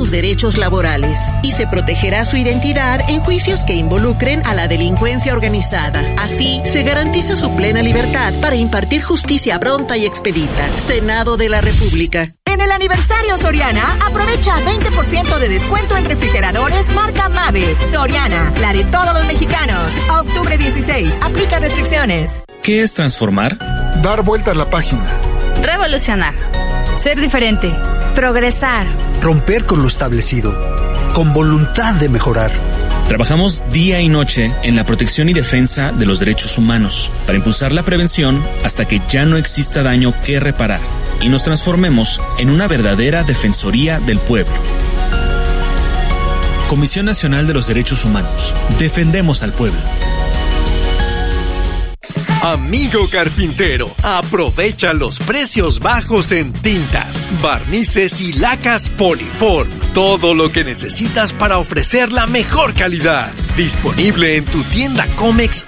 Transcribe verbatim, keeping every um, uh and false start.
sus derechos laborales y se protegerá su identidad en juicios que involucren a la delincuencia organizada. Así, se garantiza su plena libertad para impartir justicia pronta y expedita. Senado de la República. En el aniversario Soriana, aprovecha veinte por ciento de descuento en refrigeradores marca Mave. Soriana, la de todos los mexicanos. A octubre dieciséis, aplica restricciones. ¿Qué es transformar? Dar vuelta a la página. Revolucionar. Ser diferente. Progresar. Romper con lo establecido. Con voluntad de mejorar. Trabajamos día y noche en la protección y defensa de los derechos humanos para impulsar la prevención hasta que ya no exista daño que reparar y nos transformemos en una verdadera defensoría del pueblo. Comisión Nacional de los Derechos Humanos. Defendemos al pueblo. Amigo carpintero, aprovecha los precios bajos en tintas, barnices y lacas Poliform. Todo lo que necesitas para ofrecer la mejor calidad. Disponible en tu tienda Comex